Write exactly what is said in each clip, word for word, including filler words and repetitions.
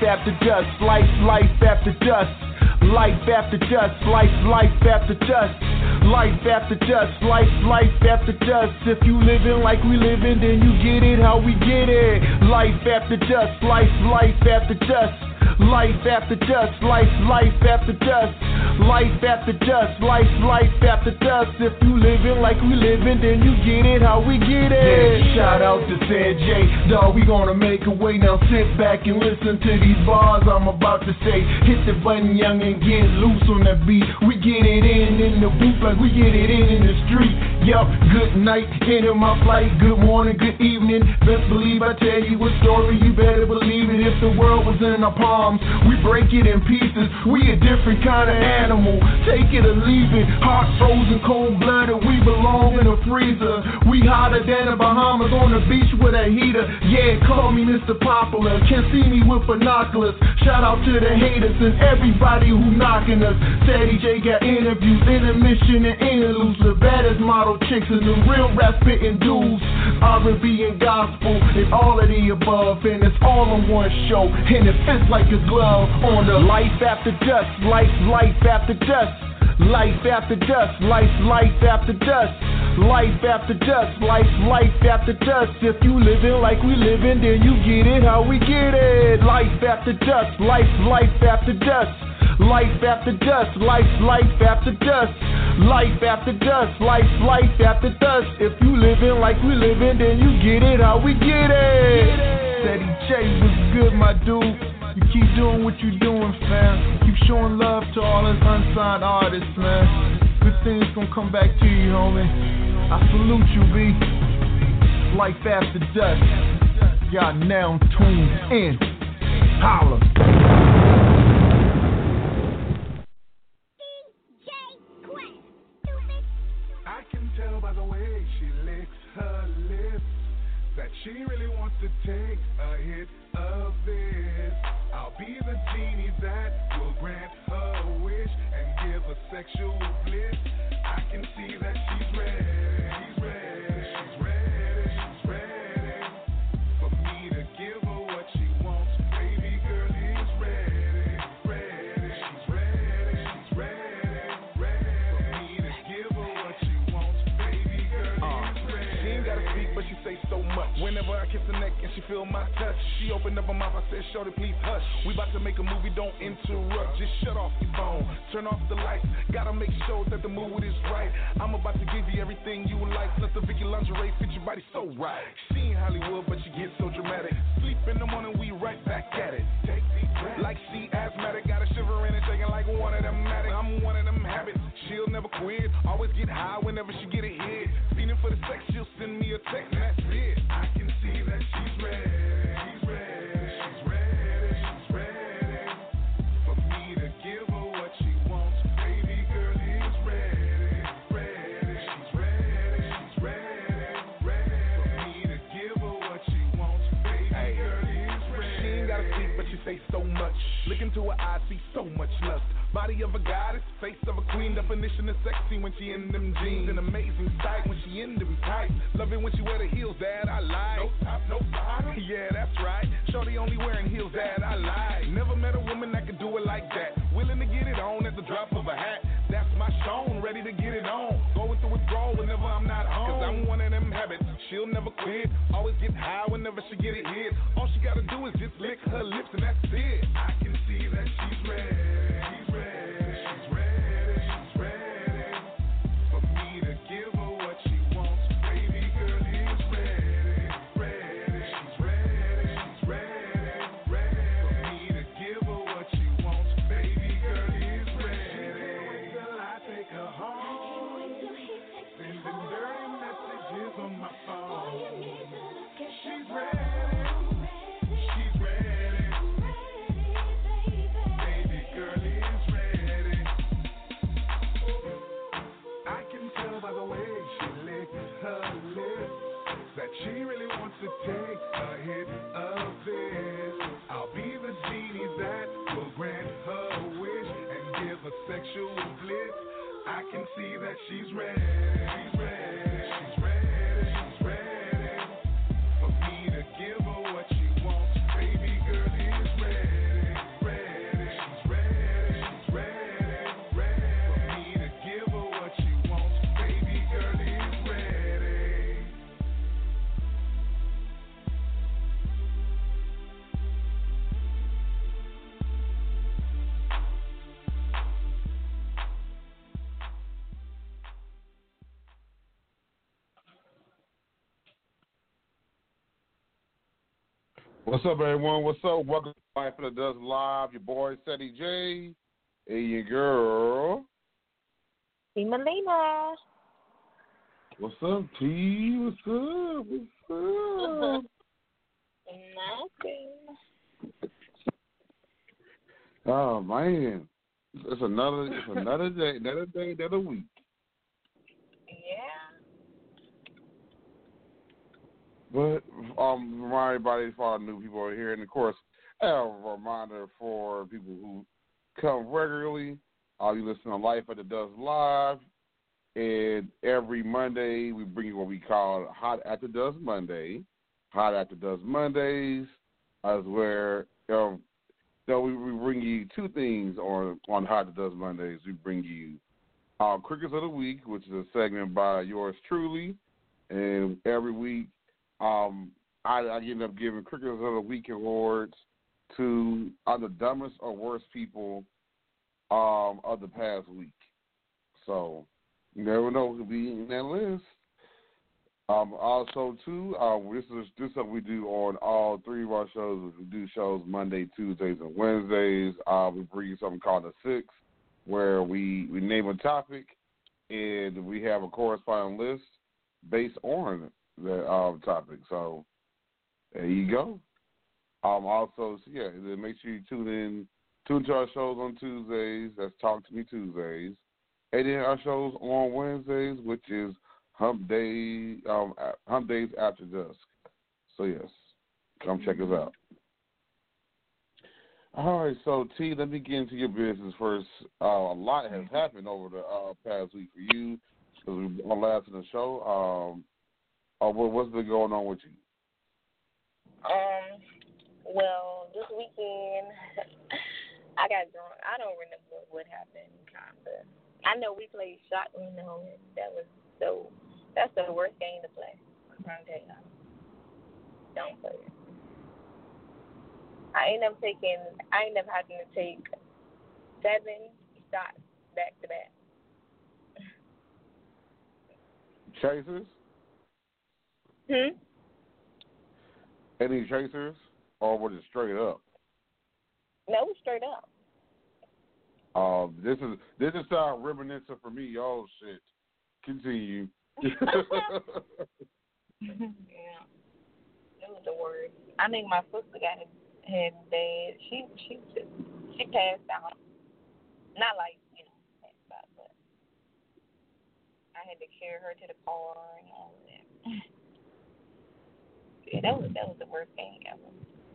after dusk, life, life after dusk. Life after dusk, life, life after dusk. Life after dusk, life, life after dusk. If you living like we living, then you get it how we get it. Life after dusk, life, life after dusk. Life after dusk, life, life after dusk. Life after dusk, life, life after dusk. If you living like we living, then you get it how we get it. Yeah, shout out to San J, dawg, we gonna make a way. Now sit back and listen to these bars I'm about to say. Hit the button, young, and get loose on that beat. We get it in in the booth like we get it in in the street. Yup, good night, into my flight. Good morning, good evening. Best believe I tell you a story, you better believe it. If the world was in our palms, we break it in pieces. We a different kind of animal, take it or leave it. Heart frozen, cold blooded, we belong in a freezer. We hotter than the Bahamas on the beach with a heater. Yeah, call me Mister Popular, can't see me with binoculars. Shout out to the haters and everybody who knocking us. Sadie J got interviews, intermission and interludes. The baddest model chicks and the real rap spitting dudes. R and B and gospel and all of the above, and it's all on one show, and it fits like a glove on the life after dusk, life, life after dusk. Life after dusk, life, life after dusk. Life after dusk, life, life after dusk. If you living like we living, then you get it how we get it. Life after dusk, life, life after dusk. Life after dusk, life, life after dusk. Life after dusk, life, life after dusk. If you living like we living, then you get it how we get it. Steady J was good, my dude. You keep doing what you doing, fam. Keep showing love to all us unsigned artists, man. Good things gonna come back to you, homie. I salute you, B. Life after dusk. Y'all now tuned in. Holla. I can tell by the way she licks her lips that she really wants to take a hit of this. I'll be the genie that will grant her wish and give her sexual bliss. I can see that she's ready, she's ready, she's ready, she's ready for me to give her what she wants. Baby girl is ready, ready, she's ready, she's ready, ready for me to give her what she wants. Baby girl uh, is ready. She ain't gotta speak, but she say so much. Whenever I kiss her neck and she feel my touch, she opened up her mouth, I said, shorty, please hush. We about to make a movie, don't interrupt. Just shut off your phone, turn off the lights. Gotta make sure that the mood is right. I'm about to give you everything you like. Let the Vicky lingerie fit your body so right. She ain't Hollywood, but she gets so dramatic. Sleep in the morning, we right back at it. Take deep breaths. Like she asthmatic, got a shivering and shaking like one of them matic. I'm one of them habits, she'll never quit. Always get high whenever she get a hit. Feeling for the sex, she'll send me a text and that's it. I can see that she's ready, she's ready, she's ready, she's ready for me to give her what she wants. Baby girl is ready, ready, she's ready, she's ready, ready for me to give her what she wants. Baby hey. girl is ready. She ain't gotta speak, but she say so much. Look into her eyes, see so much lust. Body of a goddess, face of a queen. Definition of sexy when she in them jeans. An amazing sight when she in them tights. Love it when she wear the heels that I like. No top, no bottom. Yeah, that's right. Shorty only wearing heels that I like. Never met a woman that could do it like that. Willing to get it on at the drop of a hat. That's my Sean, ready to get it on. Going through withdrawal whenever I'm not home. Cause I'm one of them habits, she'll never quit. Always get high whenever she get it hit. All she gotta do is just lick her lips and that's it. I can see that she's ready. She's ready, she's ready, she's ready for me to give her what she wants. Baby girl is ready, ready, she's ready, she's ready, ready for me to give her what she wants. Baby girl is ready. Wait till I take her home. Sending dirty messages on my phone. She's ready. She really wants to take a hit of this. I'll be the genie that will grant her wish and give her sexual bliss. I can see that she's ready, she's ready, she's ready, she's ready for me to give her what she wants. Baby girl is ready. What's up, everyone? What's up? Welcome to Life of the Dust Live. Your boy, Seti J, and your girl. T. Melina. What's up, T? What's up? What's up? Nothing. Oh, man. It's another, it's another day, another day, another week. Yeah. But um, remind everybody for all the new people are here, and of course, a reminder for people who come regularly. Uh, you listen to Life at the Dust Live, and every Monday we bring you what we call Hot at the Dust Monday. Hot at the Dust Mondays is where um, so we, we bring you two things on on Hot at the Dust Mondays. We bring you uh, Crickets of the Week, which is a segment by yours truly, and every week. Um, I, I end up giving Cricketers of the Week awards to uh, the dumbest or worst people um, of the past week. So you never know who will be in that list. Um, also, too, uh, this is this is something we do on all three of our shows. We do shows Monday, Tuesdays, and Wednesdays. Uh, we bring you something called the Six, where we, we name a topic and we have a corresponding list based on it. The um, topic. So there you go. Um, also, so yeah, then make sure you tune in, tune to our shows on Tuesdays. That's Talk to Me Tuesdays, and then our shows on Wednesdays, which is Hump Day, um, Hump Days After Dusk. So yes, come check us out. All right, so T, let me get into your business first. Uh, a lot has happened over the uh, past week for you because we were last in the show. Um, Oh, well, what's been going on with you? Um, well, this weekend, I got drunk. I don't remember what happened, kind of. I know we played Shot Uno, and that was so, that's the worst game to play. I'm trying to tell you. Don't play it. I end up taking, I end up having to take seven shots back to back. Chasers? Hmm? Any chasers, or was it straight up? No, straight up. Um, this is this is sound reminiscent for me. Oh shit! Continue. Yeah, it was the word. I think my sister got it had bad. She she just she passed out. Not like you know passed out, but I had to carry her to the car and all of that. Yeah, that was that was the worst thing ever.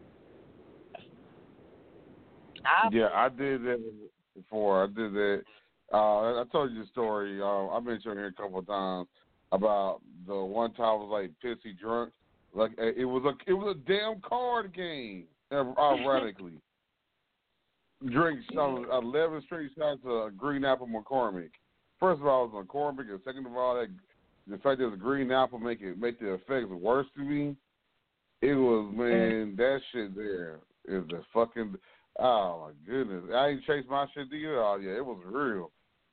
I yeah, I did that before. I did that. Uh, I told you the story. Uh, I mentioned here a couple of times about the one time I was like pissy drunk. Like it was a it was a damn card game. Ironically, drink um, eleven straight shots of Green Apple McCormick. First of all, it was McCormick, and second of all, that the fact that it was Green Apple make it make the effects worse to me. It was, man, that shit there is the fucking, oh, my goodness. I ain't chased my shit either. Oh, yeah, it was real.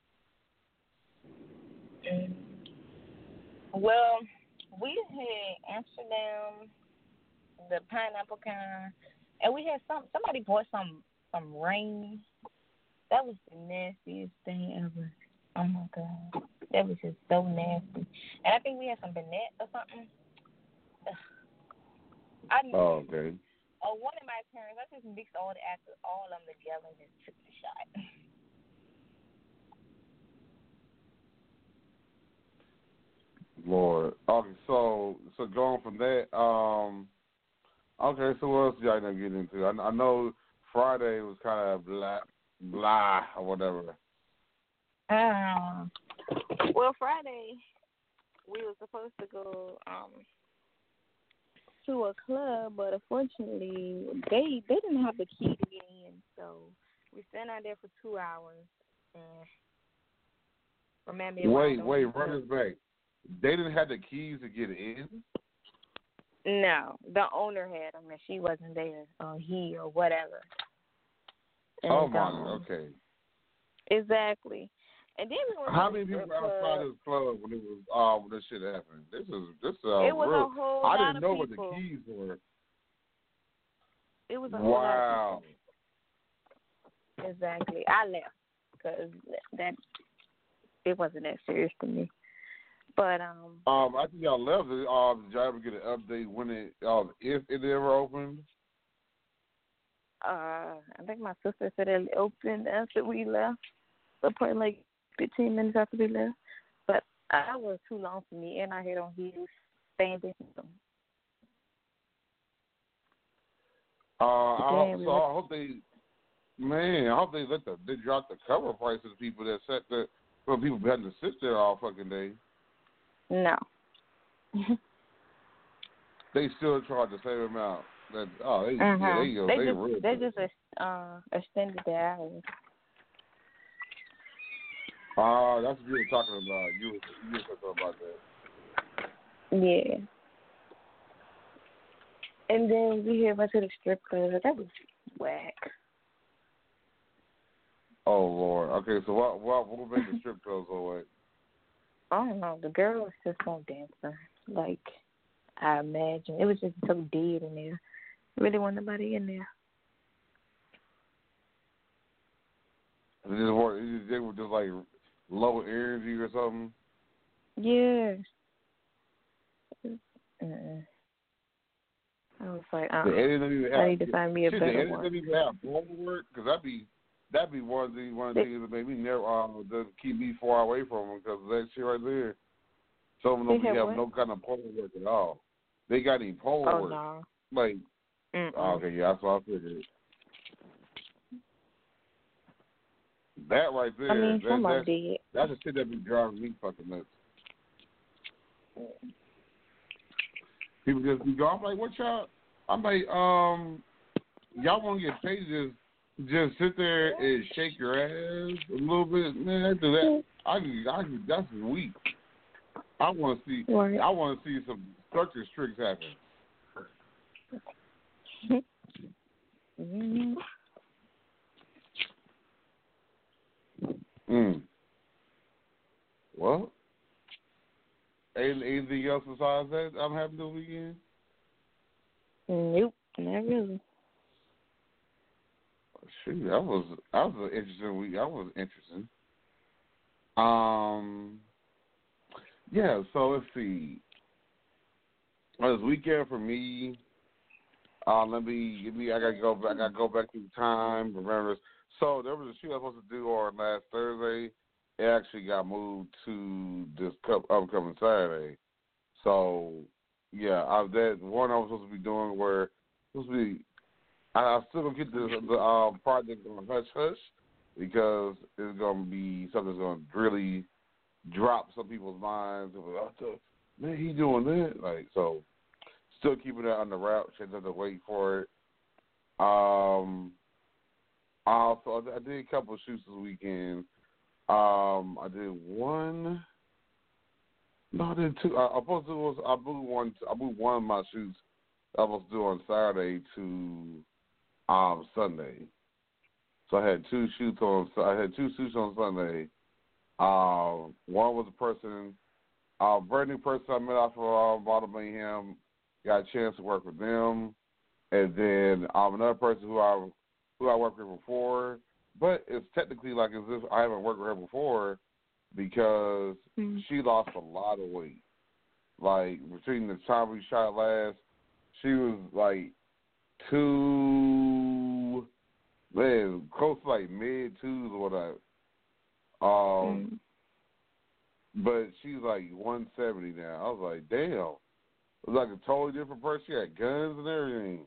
Well, we had Amsterdam, the pineapple kind, and we had some, somebody bought some, some rain. That was the nastiest thing ever. Oh, my God. That was just so nasty. And I think we had some Bennett or something. Ugh. I Oh, okay. Oh, one of my parents, I just mixed all the actors, all of them together and just took the shot. Lord. Okay, so so going from that, um, okay, so what else y'all gonna get into? I, I know Friday was kind of blah, blah, or whatever. Um, well, Friday, we were supposed to go, um, to a club, but unfortunately, they they didn't have the key to get in, so we sat out there for two hours. And remember, wait, wait, run this back. They didn't have the keys to get in? No, the owner had them, and she wasn't there, or he, or whatever. And, oh my, um, okay. Exactly. And then we were How many people outside this club when it was uh when this shit happened? This is this uh it was real. a whole I lot didn't of know people. what the keys were. It was a whole lot of Wow. people. Exactly. I left because that it wasn't that serious to me. But um, Um, I think y'all left it. Uh, did y'all ever get an update when it, uh, if it ever opened? uh, I think my sister said it opened after we left, so probably like fifteen minutes after we left. But I was too long for me, and I had on heels, standing. So. Uh, I hope, Damn, we so were- I hope they, man, I hope they let the they drop the cover prices of people that set the for people who had to sit there all fucking day. No. They still charge the same amount. That oh they Uh-huh. yeah, they go They they, just real they good. just uh extended the hours. Ah, that's what you were talking about. You were you were talking about that. Yeah. And then we had went to the strip club. That was whack. Oh Lord. Okay, so what what what made the strip club so whack? I don't know. The girl was just no dancer. Like I imagine, it was just so dead in there. Really wasn't nobody in there. They just were they were just like low energy or something. Yeah. Mm-mm. I was like, uh, The edit didn't even have. I need to find me a shit, the better edit one. didn't even have pole work because that'd be that'd be one of the one of the They- things that made me never um to keep me far away from them because of that shit right there. Some of them They don't have have what? no kind of pole work at all. They got any pole Oh work no. like Mm-mm. oh, okay yeah that's what I figured. That right there, I mean, that, some of them that's, did. that's the shit that be driving me fucking nuts. People just be going, I'm like, what y'all? I'm like, um, y'all want to get paid to just just sit there and shake your ass a little bit, man. After that, I can, I can, that's weak. I want to see, Right. I want to see some structure tricks happen. Mm-hmm. Mm. Well, any- anything else besides that I'm having this weekend? Nope, not really. Shoot, that was that was an interesting week. That was interesting. Um, yeah. So let's see. Well, this weekend for me. Uh, let me give me. I gotta go back. I gotta go back through time. Remember, so there was a shoot I was supposed to do on last Thursday. It actually got moved to this cup, upcoming Saturday. So yeah, I, that one I was supposed to be doing where supposed to be. I, I still gonna get the the um, project on hush hush because it's gonna be something that's gonna really drop some people's minds. Oh, man, he doing that like so. Still keeping that on the route. She doesn't have to wait for it. Um, also, I did a couple of shoots this weekend. Um, I did one. No, I did two. I, I supposed to do was I moved one. I moved one of my shoots I was supposed to do on Saturday to um Sunday. So I had two shoots on. I had two shoots on Sunday. Um, one was a person, a brand new person I met off of um, Bottle Mayhem. Got a chance to work with them, and then um, another person who I who I worked with before, but it's technically like as if I haven't worked with her before because Mm-hmm. she lost a lot of weight. Like between the time we shot last, she was like two, man, close to like mid twos or whatever. Um, Mm-hmm. but she's like one seventy now. I was like, damn. It was like a totally different person. She had guns and everything.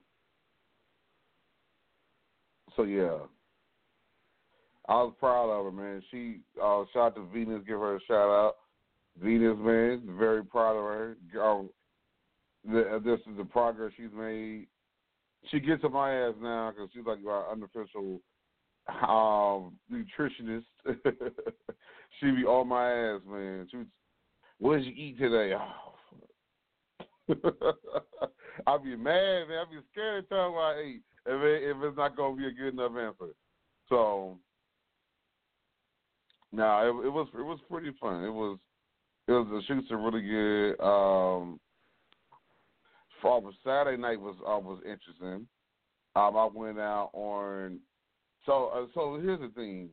So, yeah. I was proud of her, man. She, uh, shout out to Venus, give her a shout out. Venus, man, very proud of her. Um, the, this is the progress she's made. She gets on my ass now because she's like our unofficial um, nutritionist. She be on my ass, man. She was, what did you eat today? Oh, I'll be mad, man. I'll be scared to tell her what I ate if, it, if it's not going to be a good enough answer. So, no, nah, it, it was it was pretty fun. It was it was the shoots are really good. Um, for Saturday night was uh, was interesting. Um, I went out on. So, uh, so here's the thing.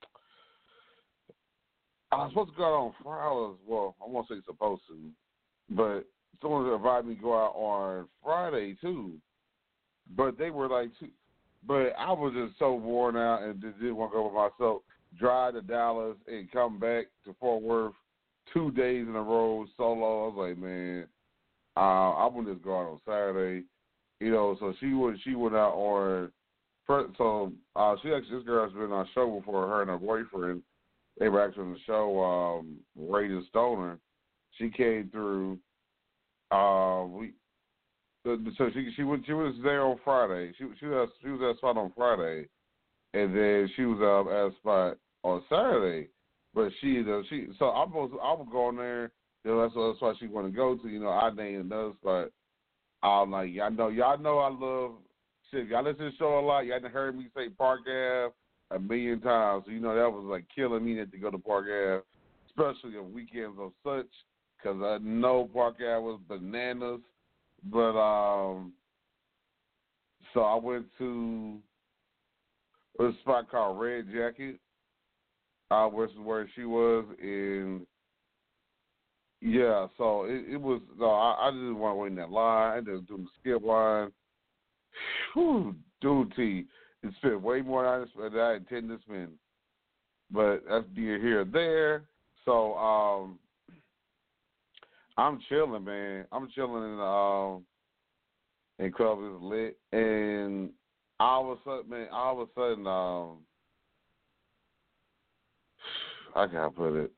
I was supposed to go out on Friday. Well, I won't say supposed to, but someone invited me to go out on Friday too. But they were like, but I was just so worn out and just didn't want to go by myself. Drive to Dallas and come back to Fort Worth two days in a row solo. I was like, man, uh, I'm gonna just go out on Saturday, you know. So she went, she went out on. So uh, she actually, this girl's been on a show before. Her and her boyfriend, they were actually on the show. Um, Rated Stoner. She came through. Uh, we. So she she went she was there on Friday. She she was she was at a spot on Friday, and then she was uh, at a spot on Saturday. But she uh, she so I'm supposed to, I was going there. You know, that's what, that's why she want to go to. You know, I named another spot. I'm like, y'all know y'all know I love shit. Y'all listen to the show a lot. Y'all done heard me say Park Ave a million times. So you know that was like killing me to go to Park Ave, especially on weekends of such, because I know Park Ave was bananas. But um, so I went to a spot called Red Jacket, uh, which is where she was in. Yeah, so it, it was. No, I, I just want to wait in that line. I just do the skip line. Whew, dude, T, it spent way more than I intended to spend. But that's neither here or there. So um. I'm chilling, man. I'm chilling in um in Club is Lit, and all of a sudden, man, all of a sudden, um, I can't put it.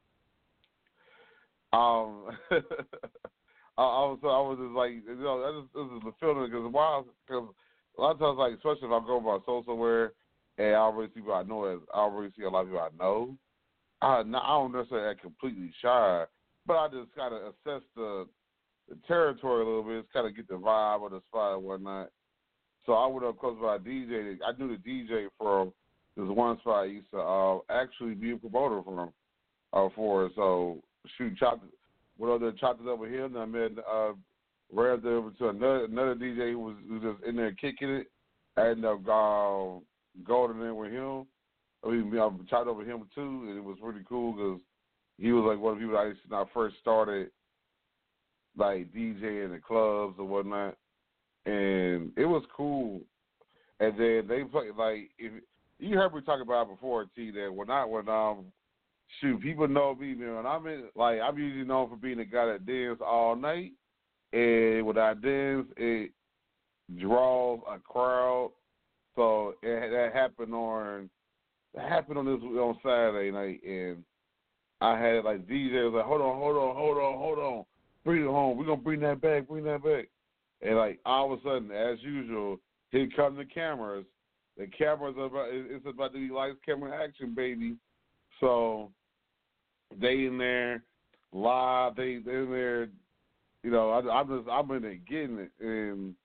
Um, I, I was, I was just like, you know, that just, this is the feeling because why? Because a lot of times, like, especially if I go by soul somewhere, and I already see what I know, as I already see a lot of people I know. I, I don't necessarily act completely shy. But I just kind of assess the, the territory a little bit, just kind of get the vibe of the spot and whatnot. So I went up close by a D J. I knew the D J from this one spot I used to uh, actually be a promoter from uh, for. So shoot, chopped went over there, chopped it up with him. And I met uh, ran over to another another D J who was, who was just in there kicking it. I ended up uh, going in with him. I mean, I chopped over him too, and it was pretty cool because he was like one of the people I used to, when I first started, like DJing in the clubs or whatnot, and it was cool. And then they play like if you heard me talk about it before, T, that when I when um shoot people know me, man. When I'm in, like I'm usually known for being the guy that dance all night, and when I dance, it draws a crowd. So it, that happened on that happened on this on Saturday night, and I had like D J was like, hold on, hold on, hold on, hold on, bring it home. We're gonna bring that back, bring that back. And like all of a sudden, as usual, here come the cameras. The cameras are about it's about to be lights, camera, action, baby. So they in there live, they they in there. You know, I, I'm just I'm in there getting it, and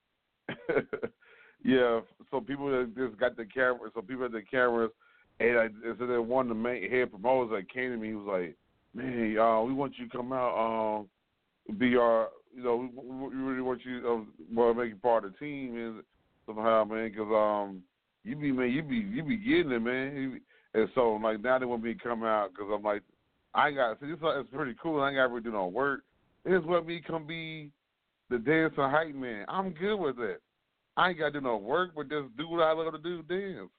yeah. So people that just got the camera, so people at the cameras. And, I, and so then one of the main head promoters that came to me, he was like, man, uh, we want you to come out, um, be our, you know, we, we really want you to uh, well, make you part of the team and somehow, man, because um, you be, man, you be, you be getting it, man. You be, and so, like, now they want me to come out because I'm like, I ain't got, see, this is pretty cool. I ain't got to really do no work. They just want me to come be the dance and hype man. I'm good with it. I ain't got to do no work, but just do what I love to do, dance.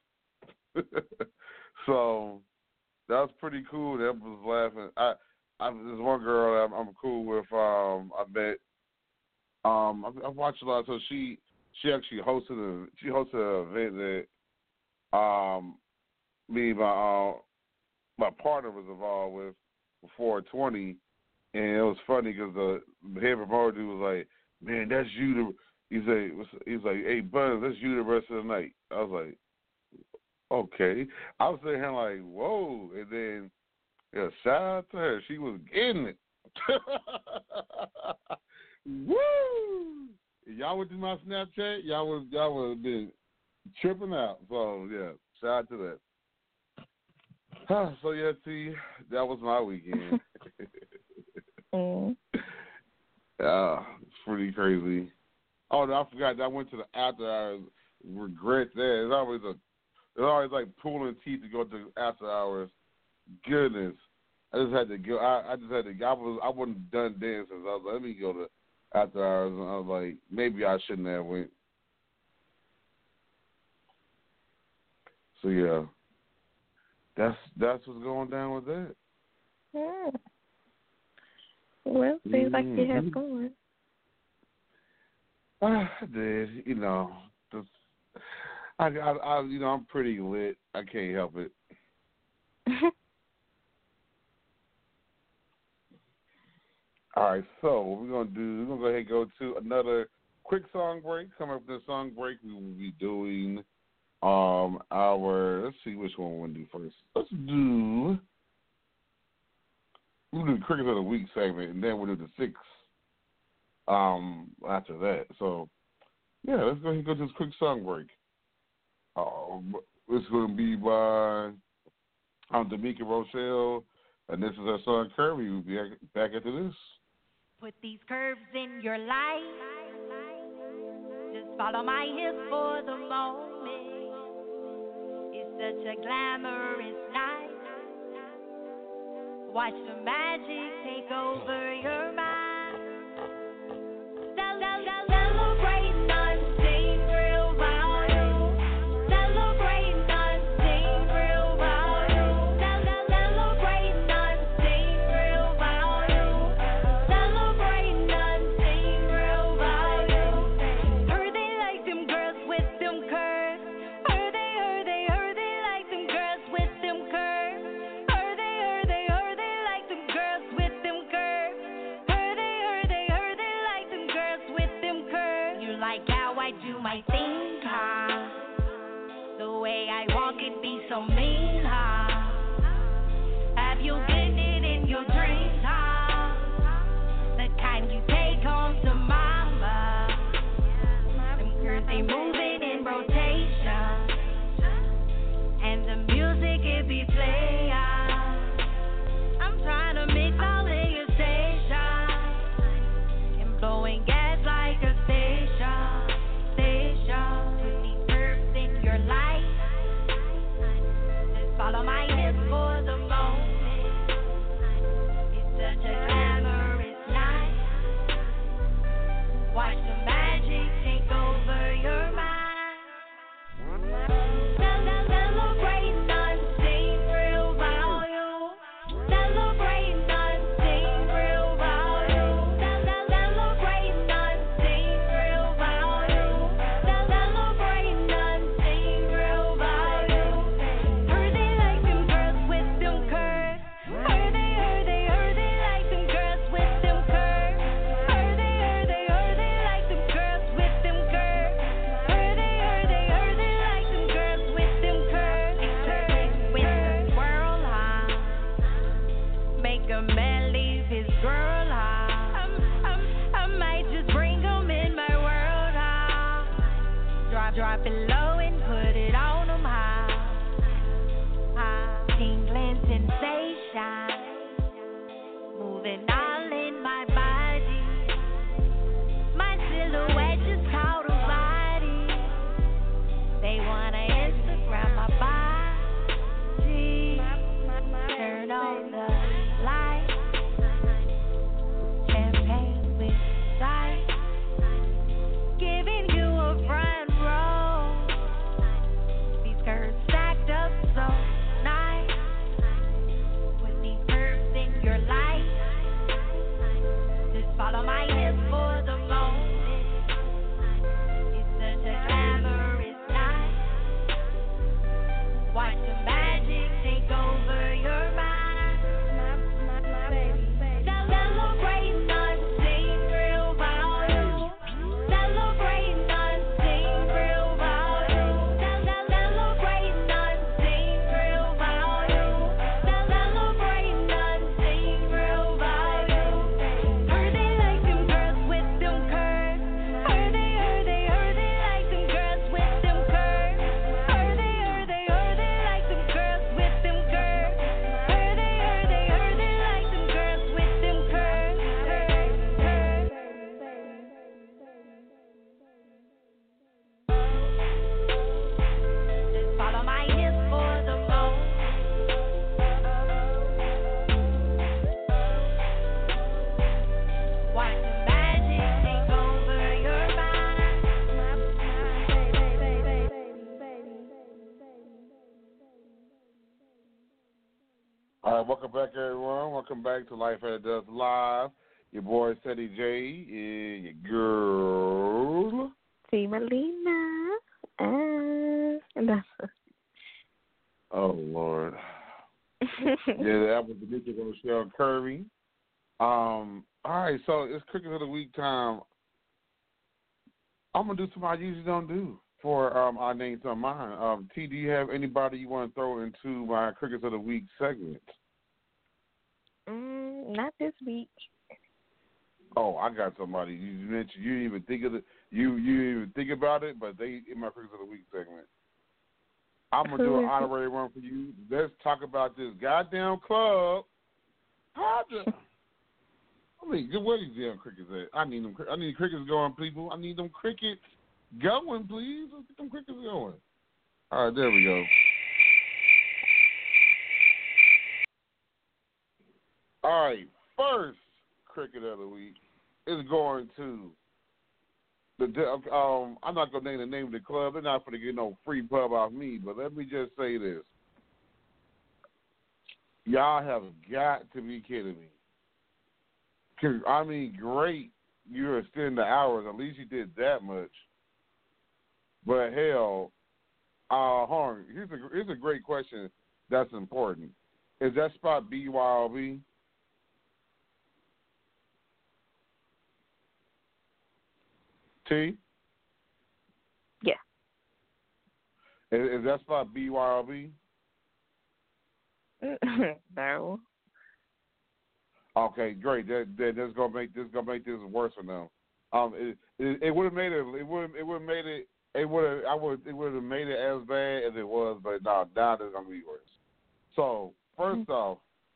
So that was pretty cool. That was laughing. I, I there's one girl I'm, I'm cool with. Um, I met. Um, I, I watched a lot. So she she actually hosted a she hosted an event that um me and my uh, my partner was involved with for four twenty, and it was funny because the head promoter dude was like, "Man, that's you." The he's like he's like, "Hey, Buzz, that's you the rest of the night." I was like, okay. I was sitting here like, whoa. And then, yeah, shout out to her. She was getting it. Woo! If y'all went to my Snapchat, y'all would y'all would have been tripping out. So, yeah, shout out to that. So, yeah, see, that was my weekend. mm. Yeah, it's pretty crazy. Oh, no, I forgot. I went to the after hours. regret that. It's always a, it's always like pulling teeth to go to after hours. Goodness, I just had to go. I, I just had to. I was. I wasn't done dancing. So I was like, let me go to after hours, and I was like, maybe I shouldn't have went. So yeah, that's that's what's going down with that. Yeah. Well, seems mm-hmm. like you have fun. I did, you know. Just, I, I, I, you know, I'm pretty lit. I can't help it. All right, so what we're gonna do, we're gonna go ahead and go to another quick song break. Coming up with the song break, we will be doing um our. Let's see which one we want to do first. Let's do. We'll do the Crickets of the Week segment, and then we'll do the six um, after that. So, yeah, let's go ahead and go to this quick song break. Um, it's going to be by um, D'Amica Rochelle, and this is her song, Curvy. We'll be back after this. Put these curves in your life. Just follow my hips for the moment. It's such a glamorous night. Watch the magic take over your mind. Celebrate nothing real about you. Celebrate nothing real about you. Celebrate nothing real about you. Celebrate nothing real about you. Heard they like them girls with them curves. Heard they, heard they, heard they like them girls with them curves. Heard they, heard they, heard they like them girls with them curves. Heard All right, welcome back, everyone. Welcome back to Life as It Does Live. Your boy, Teddy J, and your girl. See Melina. Uh, that's Oh, Lord. Yeah, that was the music on Michelle Curry. Um, all right, so it's Cricket of the Week time. I'm going to do something I usually don't do for um, our names on mine. Um, T, do you have anybody you want to throw into my Crickets of the Week segment? mm, not this week. Oh, I got somebody. You mentioned you didn't even think of it. You you didn't even think about it, but they in my Crickets of the Week segment. I'm gonna Who do an is it? honorary one for you. Let's talk about this goddamn club. How the? I mean, where these damn crickets at? I need them. I need crickets going, people. I need them crickets going, please. Let's get them crickets going. All right, there we go. All right, first cricket of the week is going to the. Um, I'm not gonna name the name of the club. They're not gonna get no free pub off me. But let me just say this: y'all have got to be kidding me. I mean, great, you're extending the hours. At least you did that much. But hell, uh, hold on. Here's a here's a great question that's important. Is that spot B Y O B? T? Yeah. Is, is that spot B Y O B? No. Okay, great. That, that that's gonna make this gonna make this worse for them. Um, it it, it would have made it. It would it would have made it. It would have. I would. It would have made it as bad as it was, but no, now it's gonna be worse. So first mm-hmm. off,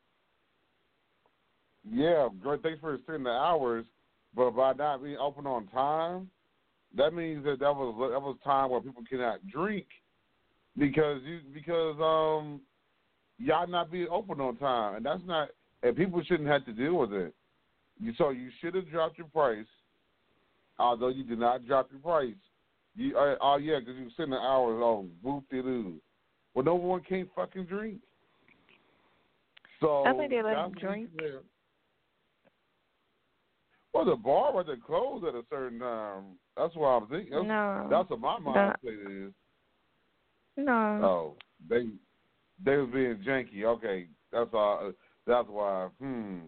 yeah, great. Thanks for extending the hours, but by not being open on time, that means that that was that was time where people cannot drink because you because um y'all not being open on time, and that's not. And people shouldn't have to deal with it. You, so you should have dropped your price, although you did not drop your price. You, uh, oh, yeah, because you were sitting the hours on whoop-de-doo. Well, no one can't fucking drink. So I think they let them drink. Well, the bar was closed at a certain time. That's what I'm thinking. That's, no. That's what my mind the, is. No. Oh, they they was being janky. Okay, that's all. That's why. Hmm.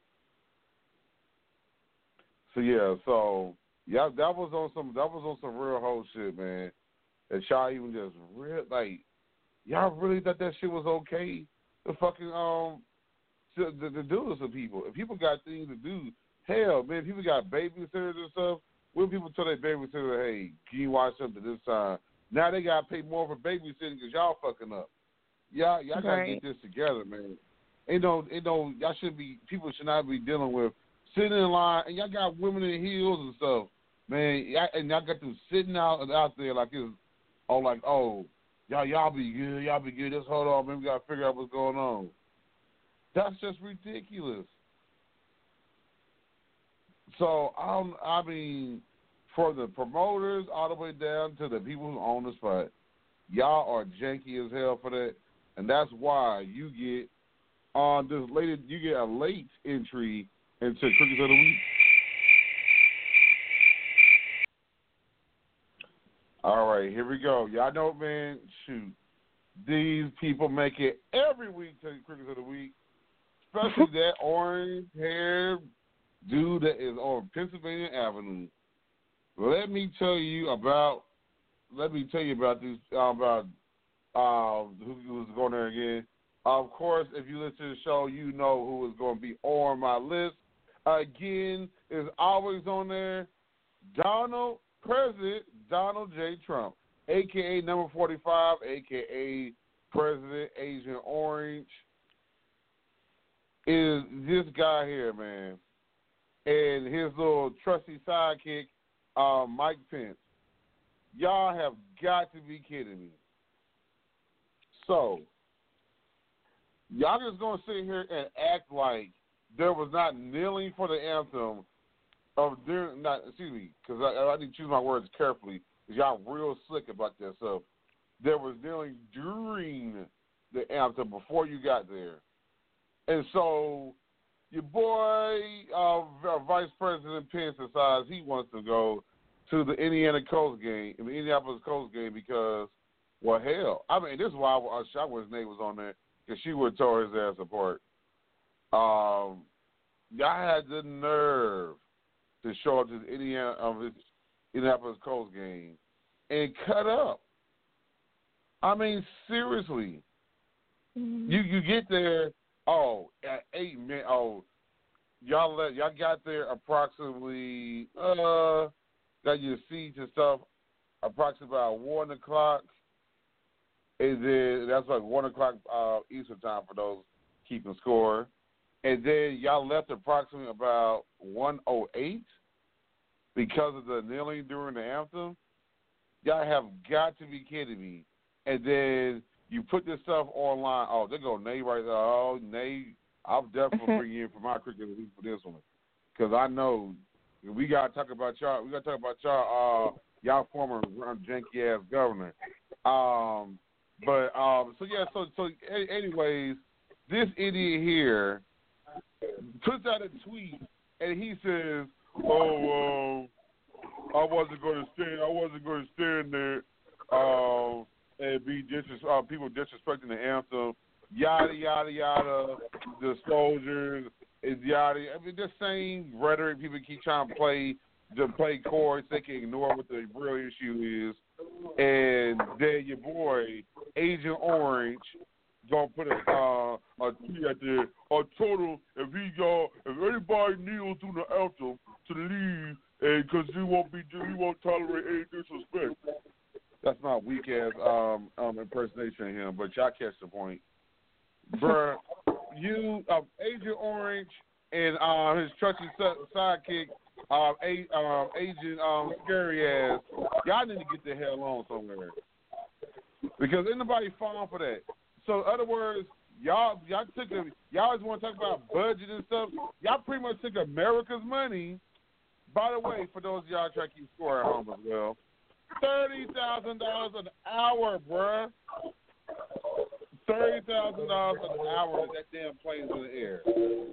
So yeah. So yeah, that was on some. That was on some real whole shit, man. And y'all even just real like, y'all really thought that shit was okay to fucking um to, to, to do this to people. If people got things to do, hell, man. People got babysitters and stuff. When people tell their babysitter, hey, can you watch something this time? Now they gotta pay more for babysitting because y'all fucking up. Y'all, y'all gotta right. get this together, man. Ain't no, ain't no, y'all should be, people should not be dealing with sitting in line, and y'all got women in heels and stuff, man, y'all, and y'all got them sitting out and out there like it's, oh, like, oh, y'all, y'all be good, y'all be good, just hold on, man, we gotta figure out what's going on. That's just ridiculous. So, I'm, I mean, for the promoters all the way down to the people who own the spot, y'all are janky as hell for that, and that's why you get on this late, you get a late entry into Crickets of the Week. All right, here we go. Y'all know, man, shoot, these people make it every week to Crickets of the Week, especially that orange-haired dude that is on Pennsylvania Avenue. Let me tell you about. Let me tell you about this. Uh, about uh, who was going there again. Of course, if you listen to the show, you know who is going to be on my list. Again, is always on there. Donald, President Donald J. Trump, a k a. Number forty-five, a k a. President Agent Orange, is this guy here, man. And his little trusty sidekick, uh, Mike Pence. Y'all have got to be kidding me. So, y'all just going to sit here and act like there was not kneeling for the anthem of during, not, excuse me, because I, I need to choose my words carefully, because y'all real slick about that stuff. There was kneeling during the anthem before you got there. And so your boy, uh, Vice President Pence decides he wants to go to the Indiana Colts game, the Indianapolis Colts game, because, well, hell, I mean, this is why I was shocked when his name was on there, because she would have tore his ass apart. Um, y'all had the nerve to show up to the Indiana, um, this Indianapolis Colts game and cut up. I mean, seriously. Mm-hmm. You you get there, oh, at eight minutes, oh, y'all let, y'all got there approximately, uh, got your seats and stuff, approximately about one o'clock, and then that's like one o'clock uh, Eastern time for those keeping score, and then y'all left approximately about one oh eight because of the kneeling during the anthem. Y'all have got to be kidding me. And then you put this stuff online. Oh, there go Nate right there. Oh, Nate, I'll definitely bring you in for my cricket league for this one. Because I know we got to talk about y'all. We got to talk about y'all, uh, y'all former janky-ass governor. Um, but, um, so, yeah, so, so anyways, this idiot here puts out a tweet, and he says, oh, um, I wasn't going to stand. I wasn't going to stand there uh, and be disres- uh, people disrespecting the anthem. Yada yada yada. The soldiers is yada. I mean, the same rhetoric people keep trying to play to play chords. They can ignore what the real issue is. And then your boy Agent Orange gonna put a uh, a tweet out there. A total if he go if anybody kneels through the anthem to leave. And because he won't be, he won't tolerate any disrespect. That's not weak ass um, um, impersonation of him, but y'all catch the point, bruh. You, um, Agent Orange, and uh, his trusty sidekick, uh, a, um, Agent um, Scary Ass. Y'all need to get the hell on somewhere because ain't nobody falling for that. So, in other words, y'all, y'all took a, y'all always want to talk about budget and stuff. Y'all pretty much took America's money. By the way, for those of y'all trying to keep score at home as well, thirty thousand dollars an hour, bruh. thirty thousand dollars an hour that damn plane's in the air.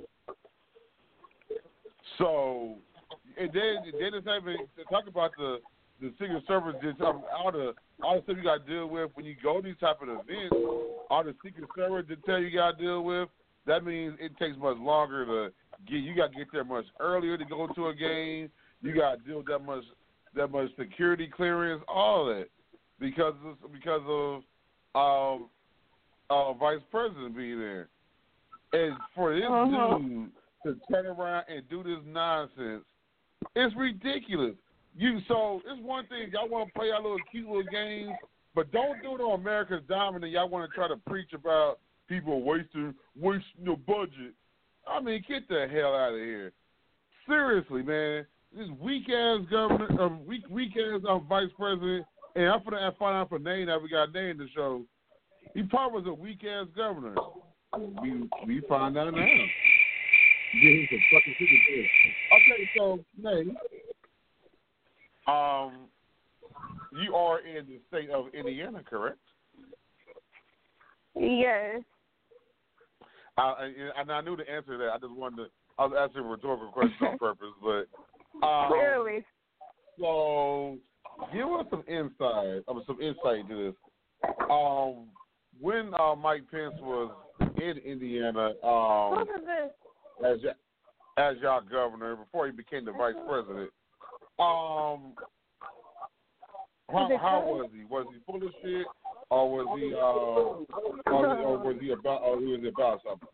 So, and then, then it's not even to talk about the, the Secret Service, just all the, all the stuff you got to deal with when you go to these type of events, all the Secret Service detail you got to deal with, that means it takes much longer to get, you got to get there much earlier to go to a game. You got to deal with that much that much security clearance, all that, because of, because of um, uh, Vice President being there. And for this uh-huh. dude to turn around and do this nonsense, it's ridiculous. You so it's one thing y'all want to play our little cute little games, but don't do it on America's Diamond and y'all want to try to preach about people wasting wasting your budget. I mean, get the hell out of here. Seriously, man. This weak ass governor, um, weak weak ass um, vice president, and I'm gonna find out for name that we got named the show. He probably was a weak ass governor. We we find out now. Get him some fucking shit. Okay, so Nate, um, you are in the state of Indiana, correct? Yes. Uh, and, and I knew the answer to that. I just wanted to. I was asking a rhetorical question on purpose, but um, clearly. So, give us some insight, um, some insight to this. Um, when uh, Mike Pence was in Indiana, um, as as y'all governor before he became the vice president, um, how, how was he? Was he full of shit, or was he, uh, or, or was he about, or was he about something?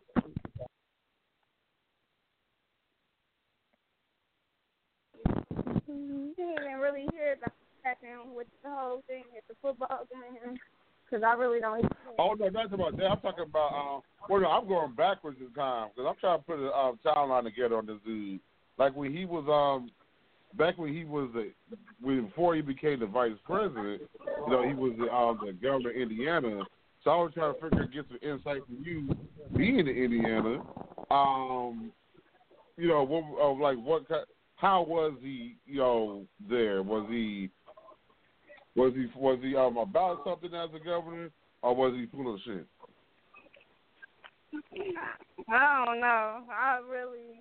You didn't really hear about what happened with the whole thing at the football game, because I really don't hear. Oh, no, that's about that. I'm talking about, um, well, no, I'm going backwards in time, because I'm trying to put a um, timeline together on this dude. Like when he was, um, back when he was, the, when, before he became the vice president, you know, he was the, um, the governor of Indiana. So I was trying to figure, get some insight from you, being in Indiana, um, you know, what, uh, like what kind, how was he, you know, there? Was he, was he, was he um, about something as a governor, or was he full of shit? I don't know. I really.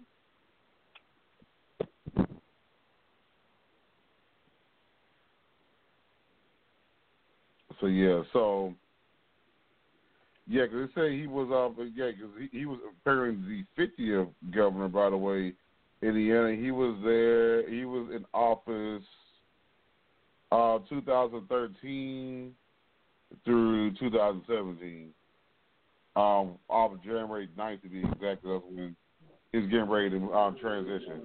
So yeah, so yeah, because they say he was uh yeah, because he, he was apparently the fiftieth governor, by the way, Indiana. He was there. He was in office uh two thousand thirteen through two thousand seventeen. Um, off of January ninth to be exact. That's when he's getting ready to um, transition.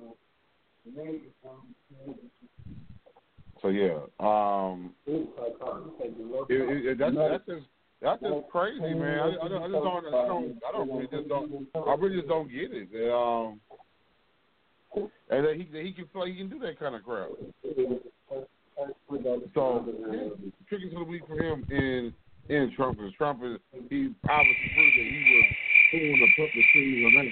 So yeah, um, it, it, it, that's that's just that's just crazy, man. I, I, don't, I just don't, I don't, I don't really just don't, I really just don't get it. And, um, and that he that he can play, he can do that kind of crap. So yeah, tricky for the week for him in in Trump because Trump is he obviously proved that he was pulling the puppet strings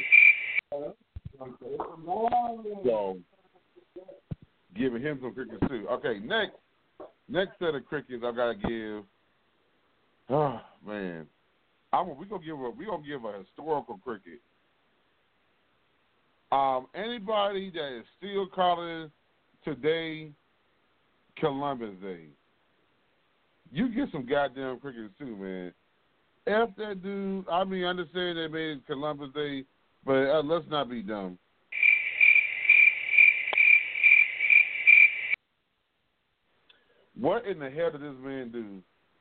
on that. So. Giving him some crickets too. Okay, next next set of crickets I gotta give. Oh man, I'm we gonna give a we gonna give a historical cricket. Um, anybody that is still calling today Columbus Day, you get some goddamn crickets too, man. F that dude. I mean, I understand they made it Columbus Day, but uh, let's not be dumb. What in the hell did this man do?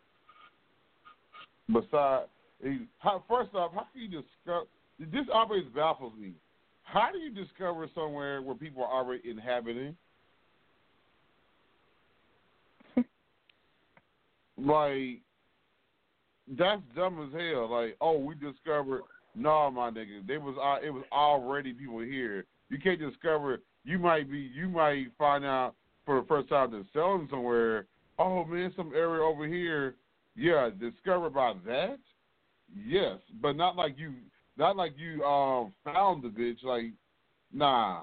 Besides, he, how, first off, how can you discover? This always baffles me. How do you discover somewhere where people are already inhabiting? Like, that's dumb as hell. Like, oh, we discovered. No, my nigga, they was uh, it was already people here. You can't discover. You might be. You might find out. For the first time they're selling somewhere, oh man, some area over here, yeah, discovered by that, yes, but not like you, not like you um found the bitch, like, nah,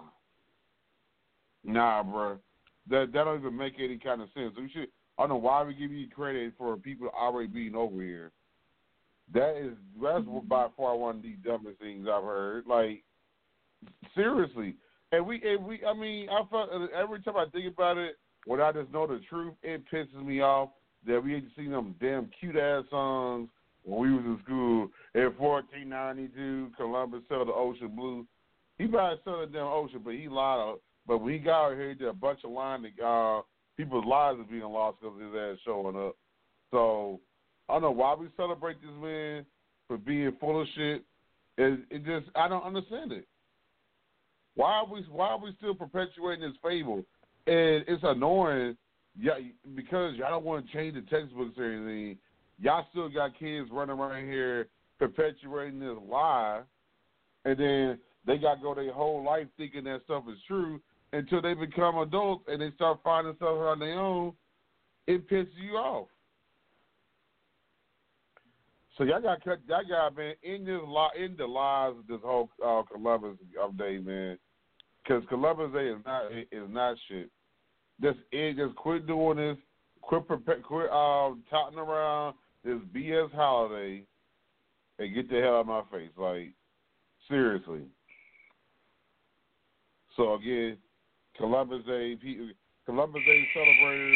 nah, bro, that that don't even make any kind of sense. We should, I don't know why we give you credit for people already being over here. That is that's by far one of the dumbest things I've heard. Like, seriously. And we, and we, I mean, I felt every time I think about it, when I just know the truth, it pisses me off that we ain't seen them damn cute ass songs when we was in school. In fourteen ninety-two, Columbus sailed the ocean blue. He probably sailed the damn ocean, but he lied. But when he got out here, he did a bunch of lying. Uh, people's lives are being lost because of his ass showing up. So I don't know why we celebrate this man for being full of shit. It, it just, I don't understand it. Why are we why are we still perpetuating this fable? And it's annoying, yeah, because y'all don't want to change the textbooks or anything. Y'all still got kids running around here perpetuating this lie, and then they got to go their whole life thinking that stuff is true until they become adults and they start finding stuff on their own. It pisses you off. So y'all got cut. Y'all got man in this li- in the lives of this whole uh, Columbus Day, man. Because Columbus Day is not is not shit. Just it, just quit doing this. Quit quit um touting around this B S holiday, and get the hell out of my face. Like, seriously. So again, Columbus Day, Columbus Day celebrators.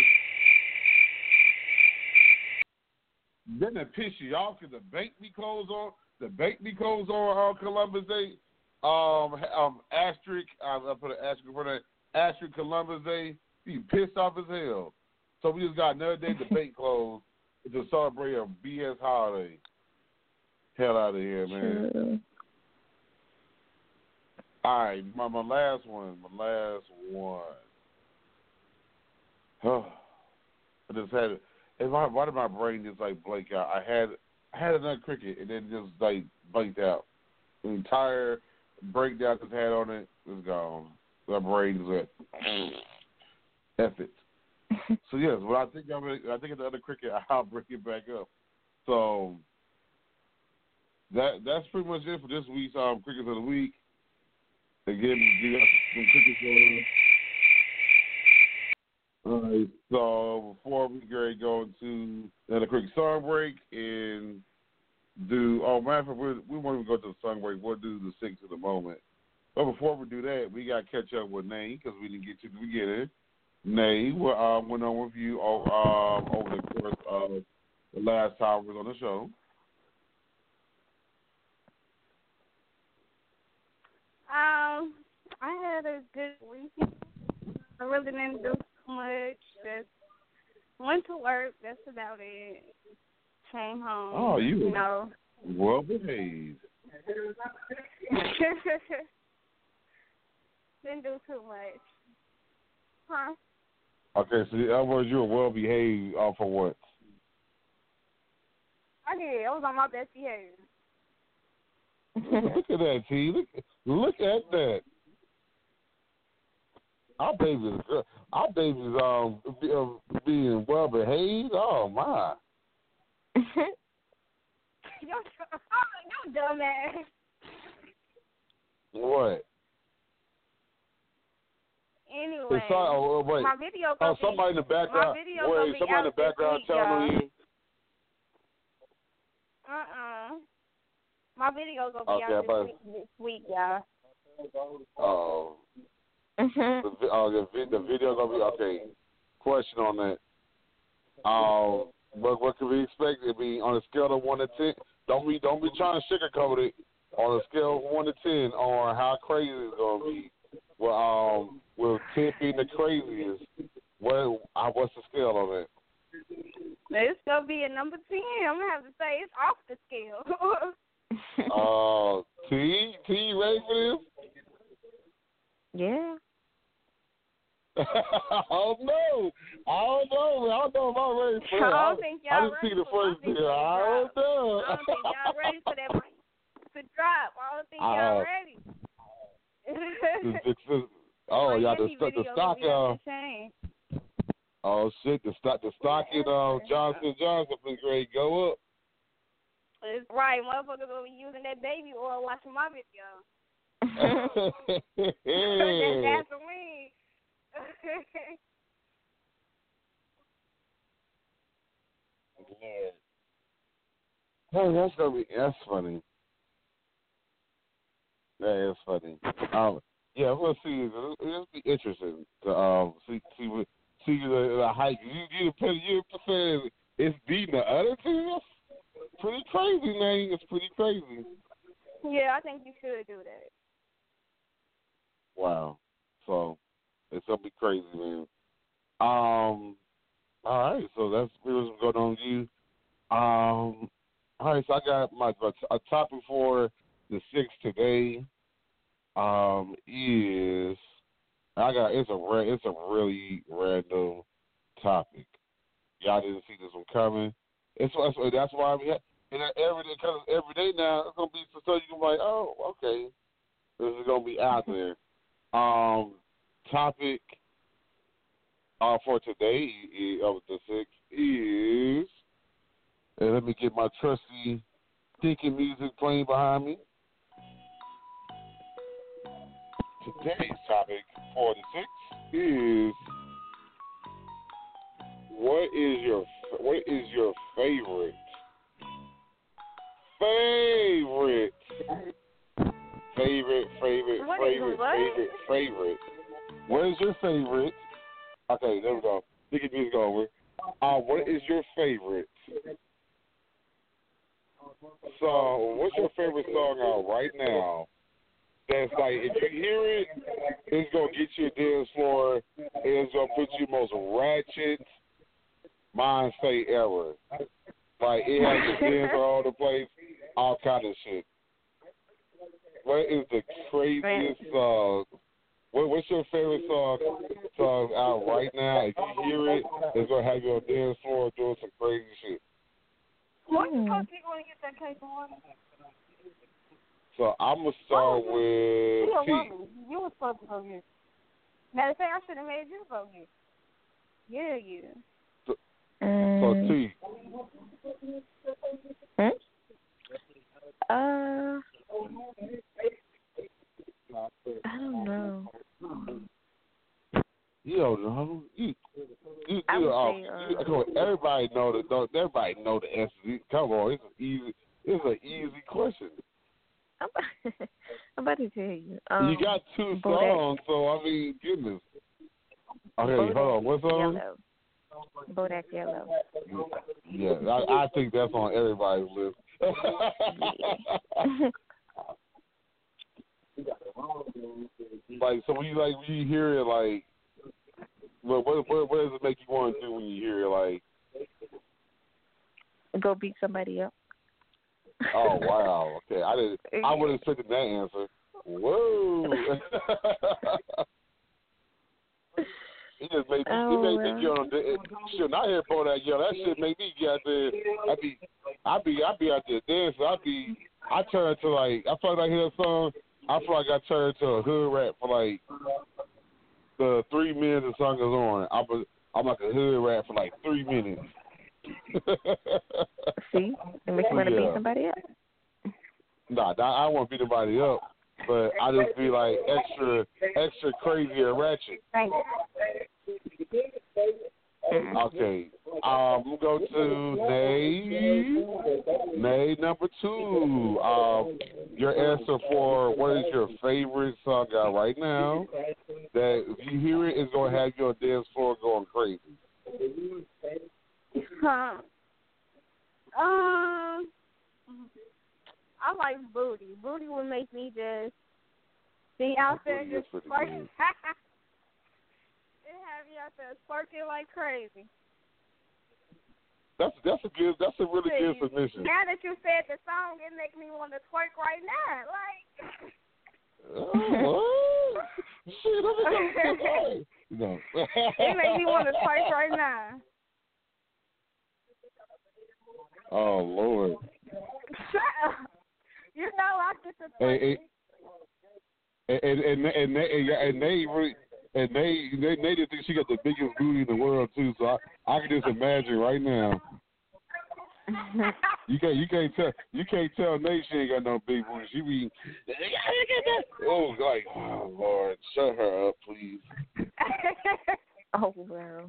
Then it piss you off because the bank be closed on the bank be closed on uh, Columbus Day. Um, um, asterisk. I, I put an asterisk for that. Asterisk Columbus Day. You pissed off as hell. So we just got another day the bank closed to celebrate a B S holiday. Hell out of here, man. True. All right, my my last one. My last one. Oh, I just had it. And why, why did my brain just like blank out? I had I had another cricket and then just like blanked out. The entire breakdown just had on it was gone. My brain was like, F it. So yes, when I think of it, I think of the other cricket, I'll bring it back up. So that that's pretty much it for this week's um, crickets of the week. Again, we got some crickets going on. All right, so before we get ready to go into another quick song break, and do. Oh, matter of fact, we we won't even go to the song break. We'll do the six in a moment. But before we do that, we got to catch up with Nay because we didn't get to the beginning. Nay, we uh, went on with you um, over the course of the last time we was on the show. Um, I had a good weekend. I really didn't do too much. Just went to work. That's about it. Came home. Oh, you, you know. Well behaved. Didn't do too much. Huh? Okay, so in other words, you were well behaved uh, for what? I did. I was on my best behavior. Look at that, T. Look, look at that. Our baby's, our baby's um be, uh, being well behaved. Oh my. Yo, oh, you dumbass. What? Anyway, So, oh, wait. my video Oh, gonna somebody be, in the background. My video Wait, gonna be somebody in the out this background week, telling y'all. you. Uh-uh. My video gonna be Okay, out this but- week, this week, y'all. Oh. Mm-hmm. The, vi- oh, the, vi- the video gonna be okay. Question on that. Um, what what can we expect? It be on a scale of one to ten. Don't be don't be trying to sugarcoat it. On a scale of one to ten, on how crazy it's gonna be. Well, um, with ten being the craziest, what uh, what's the scale on that? It's gonna be a number ten. I'm gonna have to say it's off the scale. Uh, T T, you ready for this? Yeah. I don't know. I don't know. Man. I don't know if I'm ready for I that. don't think y'all I didn't ready see the for my first video video. I don't drop. know. I don't think y'all ready for that to drop. I don't think Uh, y'all ready. the, the, oh, My y'all, the, Yeti the, the video stock, gonna be off uh, the chain. oh, shit, the stock, the stock in uh, Johnson Johnson is ready to go up. It's right. Motherfuckers will be using that baby oil watching my video. That Vaseline. Yeah. Oh, that's gonna be that's funny. That is funny. Um, yeah, we'll see. It'll, it'll be interesting to um see see what see the, the hype. You you put you saying it's beating the other team. That's pretty crazy, man. It's pretty crazy. Yeah, I think you should do that. Wow. So it's gonna be crazy, man. Um. All right. So that's what's going on with you. Um. All right. So I got my a topic for the six today. Um. Is I got it's a re- it's a really random topic. Y'all didn't see this one coming. It's that's, that's why we have and every day because every day now it's gonna be so you can be like, oh, okay, this is gonna be out there. Um, topic uh, for today of the six is, and let me get my trusty thinking music playing behind me. Today's topic for the six is, what is your what is your favorite favorite favorite favorite What is favorite what? favorite favorite? What is your favorite? Okay, there we go. Thinking music over. Uh, what is your favorite? So, what's your favorite song out right now? That's like, if you hear it, it's gonna get you a dance floor. It's gonna put you most ratchet mind state ever. Like, it has the dance all over the place, all kind of shit. What is the craziest song? What, what's your favorite song song out right now? If you hear it, it's gonna have you on the dance floor doing some crazy shit. Why you supposed to want to get that case of water? So I'm gonna start Oh, with you a T. woman. You were supposed to go get. Matter of fact, I should have made you go get. Yeah, you. So, Um, so T. hmm? Uh, I don't know. You don't know. You, you, I you, would uh, say, uh, you, come on, everybody know the, don't, everybody know the answer. Come on, it's easy. It's an easy question. I'm about, I'm about to tell you. Um, you got two Bodak, songs, so I mean, goodness. Okay, Bodak hold on. What song? Yellow. Bodak Yellow. Yeah, I, I think that's on everybody's list. Like, so when you like when you hear it, like, what what what, what does it make you want to do when you hear it? Like, Go beat somebody up. oh wow, okay, I didn't, I would have expected that answer. Whoa. It just made me, Oh, it made well. me get on the shit. I hear Bodak Yellow. That shit made me get out there. I be, I be, I be out there dancing. I be, I turn to like, I feel like I hear a song. I feel like I turn to a hood rap for like the three minutes the song is on. I was, I'm like a hood rap for like three minutes. See, it makes you want to Yeah. beat somebody up. Nah, I don't want to beat anybody up, but I just be like extra, extra crazy and ratchet. Right. Okay, um, we'll go to Nay. Nay number two. Um, your answer for what is your favorite song out right now? That if you hear it, it's gonna have your dance floor going crazy. Huh. Um, I like Booty. Booty would make me just be out there Booty is just pretty twerking. good. It have you out there twerking like crazy. That's that's a good. That's a really good See, submission. Now that you said the song, it makes me want to twerk right now. Like, Oh, what? Shit, let me go. No. it makes me want to twerk right now. Oh Lord. Shut up. You know I get to Hey, twerk. hey, and and and and they and they really and they they they just think she got the biggest booty in the world too. So I I can just imagine right now. You can't you can't tell you can't tell Nate she ain't got no big booty. She be oh like oh Lord, shut her up please. Oh, wow.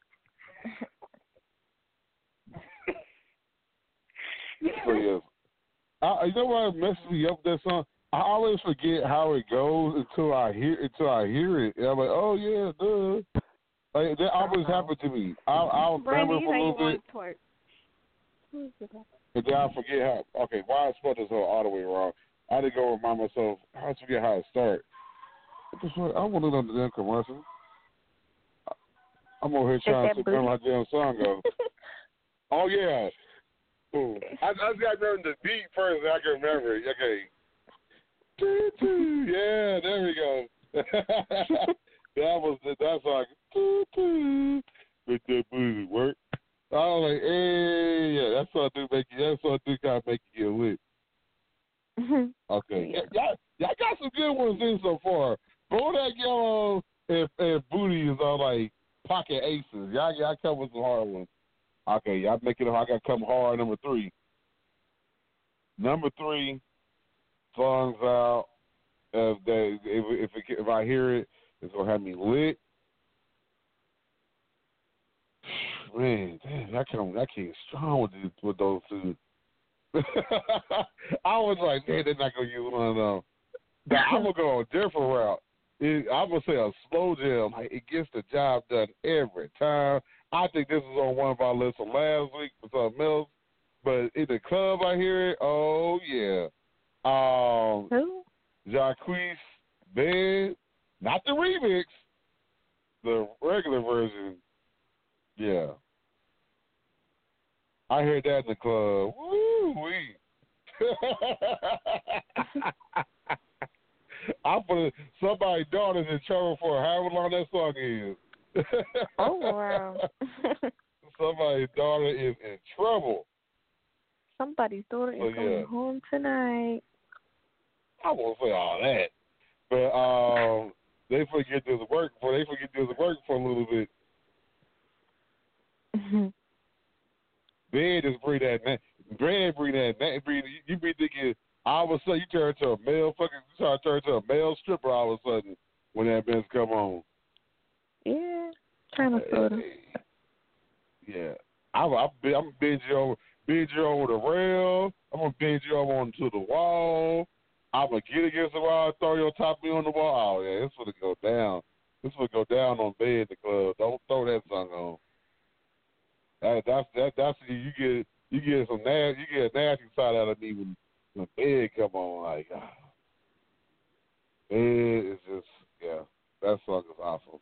So yes, I, you know what messes me up with that song? I always forget how it goes until I hear until I hear it. And I'm like, oh yeah, duh. Like that always Uh-oh. happened to me. I'll, I'll Brandy, remember you for a know you little bit, want to twerk. and then I forget how. Okay, why I spelled this all the way wrong? I had to go remind myself. I just forget how it starts. What the fuck? I want to know the damn commercial. I'm over here trying to that remember how the damn song goes. Oh yeah. Ooh. I, I just got to remember the beat first, and I can remember it. Okay. Doo, doo. Yeah, there we go. that was the, that song. Doo, doo. With that booty work. I was like, hey, yeah, that song do make you. That song do kind of make you get lit. Okay, Yeah. y'all, y'all got some good ones in so far. Bodak Yellow and, and Booty is all like pocket aces. Y'all, y'all come with some hard ones. Okay, y'all make it. I got to come hard. Number three. Number three songs out. If they, if if, it, if I hear it, it's gonna have me lit. Man, damn, I can't. I can't strong with these, with those two. I was like, man, they're not gonna use one of them. Now I'm gonna go a different route. It, I'm gonna say a slow jam. Like, it gets the job done every time. I think this was on one of our lists from last week for something else. But in the club, I hear it. Oh yeah. Um, Who? Jacquees, Bed, not the remix, the regular version. Yeah. I heard that in the club. Woo wee. I put somebody's daughter's in trouble for however long that song is. Oh, wow. Somebody's daughter is in trouble. Somebody's daughter is So, going yeah. home tonight. I won't say all that. But um, they forget this work for they forget this work for a little bit. Bed just bring that na- Brad bring that na- bring you, you be thinking all of a sudden you turn to a male fucking you try to turn to a male stripper all of a sudden when that man's come on. Yeah, kind of, sort of. Yeah, I'm I'm, I'm binging over bend you over the rail. I'm gonna bend you over onto the wall. I'm gonna get against the wall, throw you on top of me on the wall. Oh yeah, this gonna go down. This will go down on bed in the club. Don't throw that song on. That, that's that. That's you get. You get some nasty. You get a nasty side out of me when when bed come on. Like, ah. Bed is just yeah. That song is awesome.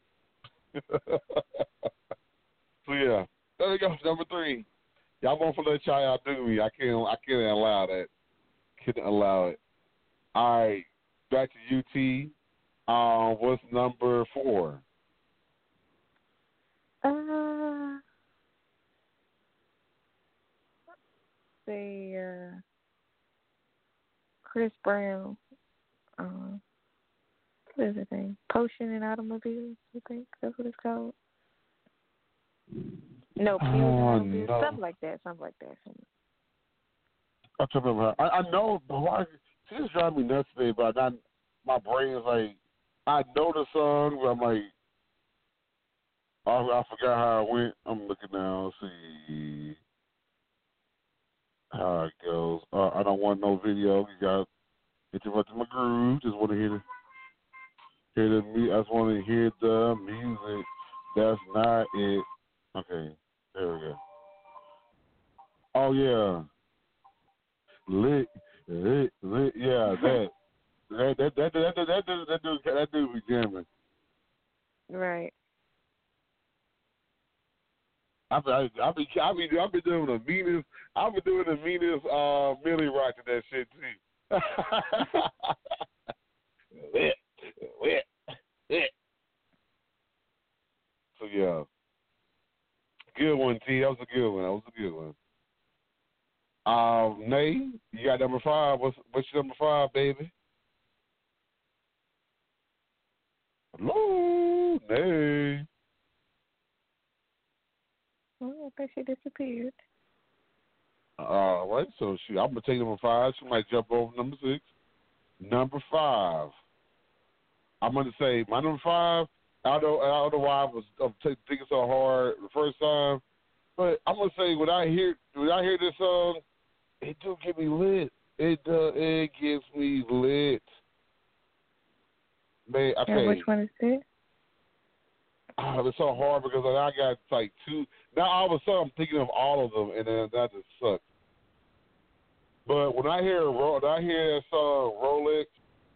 So yeah, there we go. Number three. Y'all won't let y'all outdo me. I can't. I can't allow that. Couldn't allow it. All right, back to U T. Um, what's number four? Uh, say uh, Chris Brown. Um, what is the thing? Potion and Automobiles. I think that's what it's called. No, Fuse and Oh, Automobiles. no. Something like that. Something like that. I'm talking about. I, I know, but why? She just driving me nuts today. But not, my brain is like, I know the song, but I'm like, I, I forgot how it went. I'm looking now. Let's see how it goes. Uh, I don't want no video. You got get you up to my groove. Just want to hear the hear the mu- I just want to hear the music. That's not it. Okay, there we go. Oh yeah, lit, lit, lit. Yeah, that. That that that that that that that, that dude that dude be jamming. Right. I be I, I be I be I be doing the meanest I be doing the meanest uh Millie Rock to that shit too. Lit, lit, lit. So yeah, good one, T. That was a good one. That was a good one. Um, Nay, you got number five. What's what's your number five, baby? Hello, Nay. Oh, I think she disappeared. All right, so she, I'm gonna take number five. She might jump over number six. Number five. I'm gonna say my number five. I don't know. I don't know why I was I'm t- thinking so hard the first time, but I'm gonna say when I hear when I hear this song, it do get me lit. It uh, it gets me lit. Man, I tell And you. which one is it? Oh, it's so hard because like, I got like two. Now all of a sudden I'm thinking of all of them, and then that just sucks. But when I hear when I hear that song Rolex,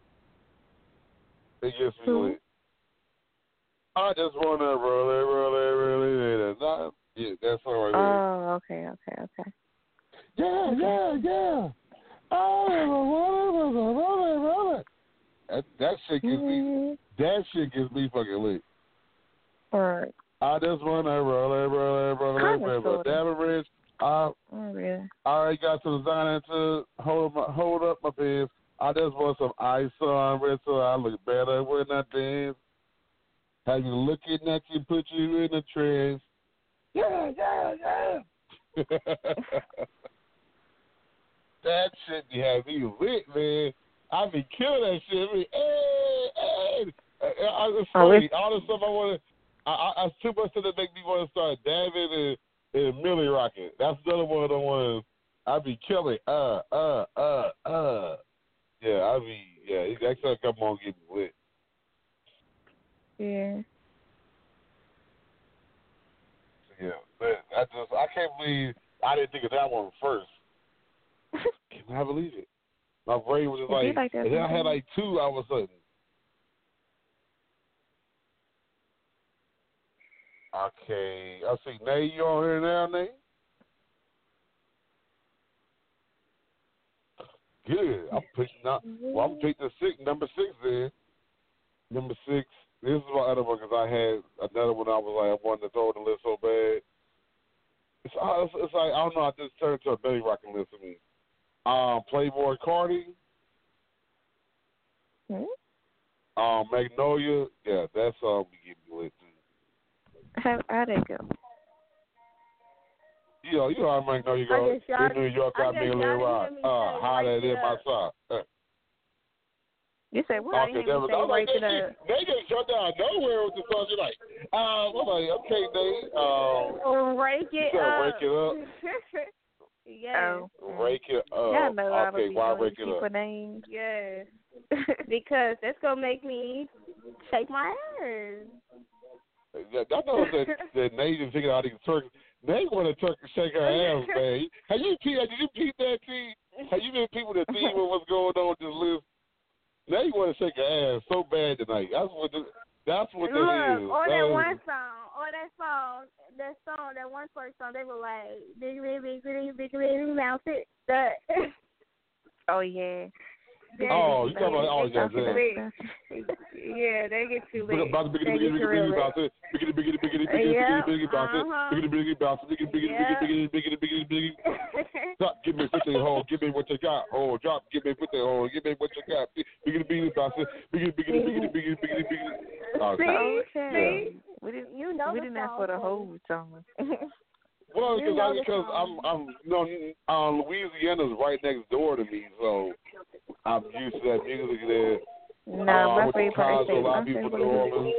it gets me Who? lit. I just wanna roll it, roll it, roll it. Not, yeah, that song right there. Oh, okay, okay, okay. Yeah, yeah, yeah. Oh, roll it, roll it, roll it. That that shit gets me. Mm-hmm. That shit gets me fucking lit. All right. I just wanna roll it, roll it, roll it, Kinda, roll it. sorta. Diamond Ridge. I Oh, really? I already got to the designer to hold my hold up my pants. I just want some ice on red so I look better when I dance. Have you looking at you, put you in a trance. Yeah, yeah, yeah. That shit be having me lit, man. I be killing that shit. I mean, hey, hey. I, I, it's Oh, funny. it's- All the stuff I want to, I, I, I too much to make me want to start dabbing and, and Millie rocking. That's another one of the ones I be killing. Uh, uh, uh, uh. Yeah, I be, yeah, that stuff come on get me lit. Yeah. Yeah, but I just, I can't believe I didn't think of that one first. Can I believe it? My brain was just If you like, like that and then I had song. like two all of a sudden. Okay, I see. Nay, you on here now, Nay? Good. I'm picking up. Well, I'm picking the six, number six then. Number six. This is my other one because I had another one. I was like, I wanted to throw the list so bad. It's, uh, it's, it's like I don't know. I just turned to a belly rocking list for me. Um, Playboy Cardi. Hmm? Um, Magnolia. Yeah, that song be getting me lit too. How how they go? You know, you know how Magnolia go. I guess y'all- In New York, I got guess me a y'all little didn't rock. hear me Uh, say holla wake in it my up. sock. Uh, You said what? I didn't hear me that say was, wake like, it they, up. they just jumped out of nowhere with the song. You're like, um, I'm like, okay, Nate. Um, Or wake it you gotta up. wake it up. Yes. Oh, Rake it yeah, I up. know I Okay, would be why doing rake it people up? names. Yes. Because that's gonna make me shake my ass. Yeah, I know that that Nate is figuring out these turkeys. Nate want to turkey shake her ass, man. Have you peep? Did you peep that T? Have you been people that theme of what's going on with this list? Nate want to shake her ass so bad tonight. That's what. The, that's what Look, that is. or that that is, one song, or that song, that song, that one first song, they were like, big, big, big, big, big, big, bounce it. That. Oh yeah. Oh, you talking about? Oh, yeah, yeah. Yeah, they get too Big late. about biggity They biggity get too biggity real bounce it. Biggity biggity biggity biggity Yeah, biggity biggity bounce it. uh-huh. Biggity biggity bounce it. Biggity biggity Yeah. biggity biggity biggity biggity. Drop, give me fifty hole. Give me what you got. Oh, drop, give me fifty hole. Give me what you got. Biggity biggity bounce it. Biggity biggity biggity biggity biggity biggity. Oh, See? yeah. See? We didn't. You know we the didn't ask song, for the Teddy. whole song. Well, You because know I the because I'm song. I'm you know um, Louisiana's right next door to me, so I'm used to that music there. No, uh, my with favorite Chicago, state. a lot My of people favorite from New Orleans.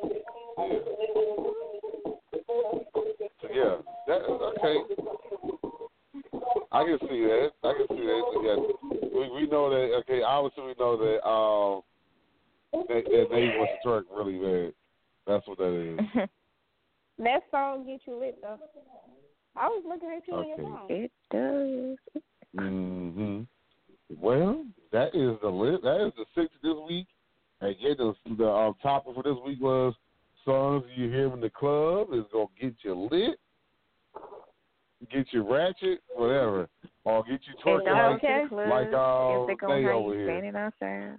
Yeah. So yeah, that okay. I can see that. I can see that. Yeah. We we know that. Okay, obviously we know that. Um, that, that Nate wants to twerk really bad. That's what that is. That song get you lit, though. I was looking at you in your Okay. song. It does. Mm-hmm. Well, that is the list. That is the six this week. Again, the, the um, topic for this week was songs you hear in the club is gonna get you lit, get you ratchet, whatever, or get you And twerking don't like go to the club like uh, if they gonna Nate have over you here. standing outside.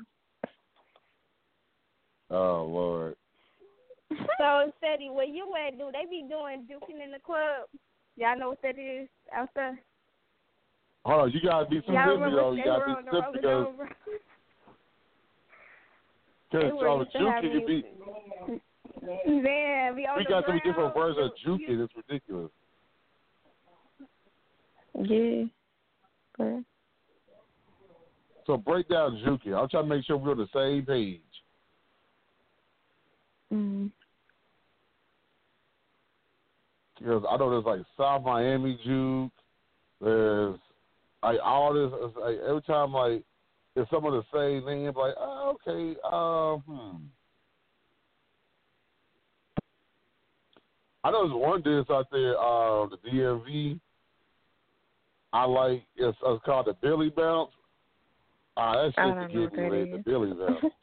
Oh Lord. So, Steady, where you at, do they be doing juking in the club? Y'all know what that is out there? Hold on, you gotta be Y'all specific remember though. You they gotta were be on the specific roller because They because were um, used to have juking can be. Yeah, be on We the got so many ground. different versions of You- juking. It's ridiculous. Yeah. But So break down juking. I'm trying to make sure we're on the same page. mm, Because I know there's like South Miami juke. There's like all this. It's like every time like if someone the same name, like oh, okay, um, hmm. I know there's one dance out there, uh, the D M V. I like it's, it's called the Billy Bounce. Ah, that I shit don't to know get what me that lit. The is. Billy Bounce.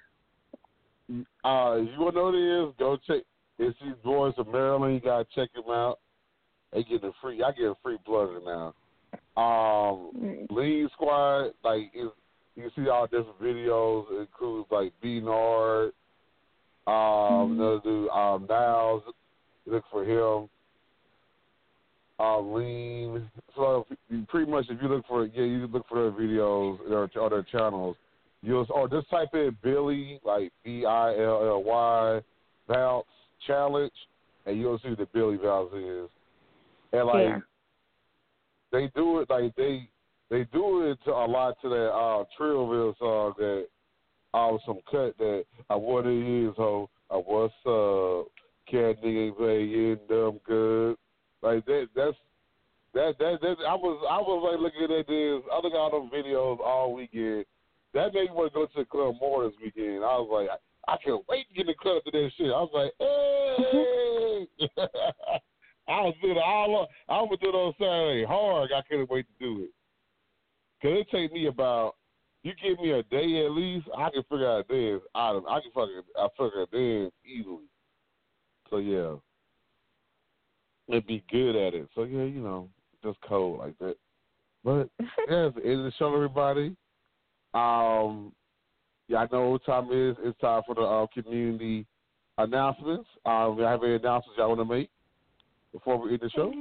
uh, if you want to know what it is, go check. It's these boys from Maryland. You gotta check them out. They get a free. I get a free plug now. Um, Mm. Lean Squad, like it's, you can see all different videos. It includes like B Nard, um, Mhm. another dude, um, Niles. Look for him. Uh, Lean. So if you, pretty much, if you look for yeah, you look for their videos or their, their channels. You'll or just type in Billy, like B I L L Y, Bounce Challenge, and you'll see what the Billy Bounce is. And like Yeah. they do it like they they do it to a lot to that uh Trillville song that uh some cut that uh, what it is, ho, uh, what's up, cat nigga playing dumb good. Like that that's that that that I was I was like looking at this, I look at all them videos all weekend. That made me want to go to the club more this weekend. I was like, I, I can't wait to get in the club to that shit. I was like, hey I was doing it all. I was doing it on Saturday hard. I couldn't wait to do it. Cause it take me about. You give me a day at least, I can figure out a dance out of. I can fucking. I figure a dance easily. So yeah, and be good at it. So yeah, you know, just cold like that. But yeah, it's the end of the show, everybody. Um, yeah, I know what time it is. It's time for the uh, community announcements. Um, do you have any announcements y'all want to make before we end the show?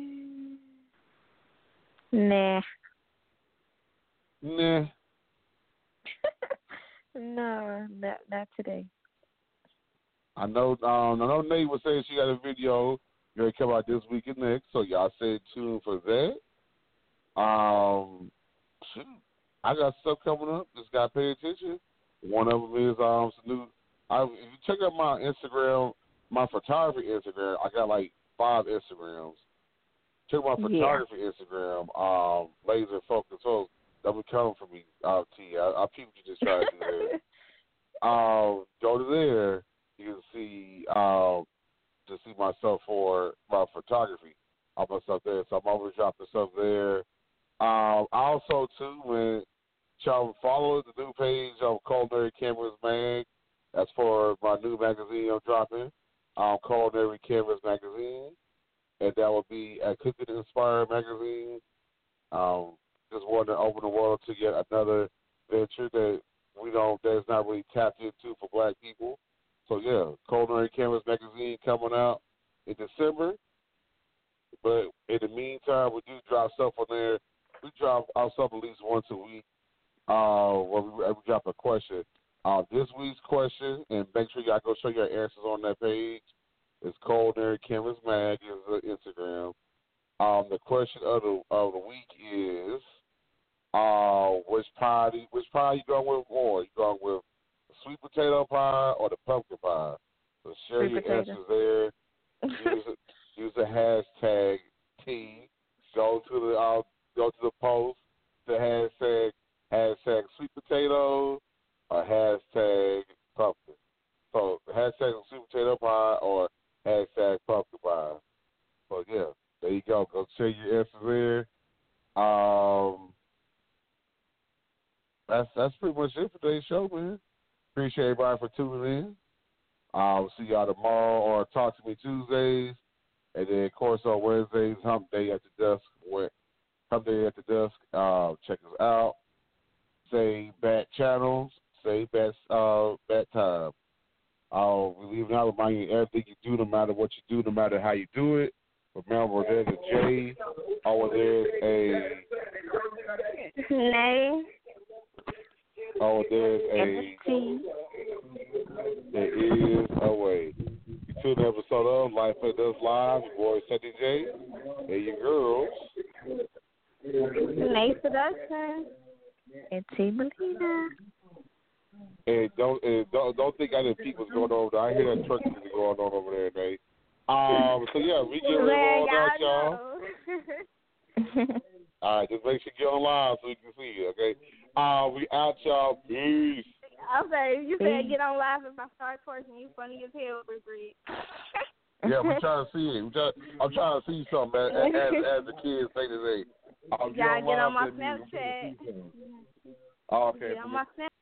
Nah. Nah. No, not not today. I know. Um, I know Nate was saying she got a video going to come out this week and next, so y'all stay tuned for that. Um, shoot, I got stuff coming up. Just got to pay attention. One of them is um some new. I, if you check out my Instagram, my photography Instagram, I got like five Instagrams. check my Yeah. photography Instagram, um, Laser Focus. So that would come for me, uh, T. I, I peeped you just trying to do there. Um, go to there. You can see um, to see myself for my photography. I'll put stuff there. So I'm always dropping stuff there. Um, also, too, when y'all follow the new page of Culinary Cameras Mag, that's for my new magazine I'm dropping, um, Culinary Cameras Magazine, and that will be a Cooking Inspired magazine. Um, just wanted to open the world to yet another venture that we don't, that's not really tapped into for black people. So, yeah, Culinary Cameras Magazine coming out in December. But in the meantime, we do drop stuff on there. We drop our stuff at least once a week. Uh, where we, we drop a question. Uh, this week's question, and make sure y'all go show your answers on that page. It's Culinary Cameras Mag is the Instagram. Um, the question of the of the week is, uh, which pie do you, which pie you going with more? You going with the sweet potato pie or the pumpkin pie? So share Sweet your potato. answers there. Use use the hashtag T. Go to the uh, go to the post. The hashtag hashtag sweet potato or hashtag pumpkin. So hashtag sweet potato pie or hashtag pumpkin pie. So yeah, there you go. Go share your answers there. Um, that's that's pretty much it for today's show, man. Appreciate everybody for tuning in. I'll see y'all tomorrow or Talk to Me Tuesdays. And then, of course, on Wednesdays, Hump Day at the Dusk. Where, Hump Day at the Dusk. Uh, check us out. Say Bat Channels. Say Bat, uh, Bat Time. Uh, we leave now remind you everything you do, no matter what you do, no matter how you do it. Remember, there's a J. Oh, there's a... Nay. Oh, there's a... There is a way. You tune in episode of Life at Us Live. Your boy, Sandy J. And your girls. Nay Production. And T. Melina. And don't, and don't don't think I didn't peep what's going on over there. I hear that truck music going on over there, Nate. Um, so yeah, we get ready to roll out, y'all. All right, just make sure you get online so we can see you, okay? Uh, we out, y'all. Peace. Okay, you said get on live if I start twerking. You funny as hell, Rick. Yeah, we're trying to see it. We try, I'm trying to see something as, as, as the kids say today. I'll Y'all get on my live, Snapchat. Oh, okay. Get on my Snapchat.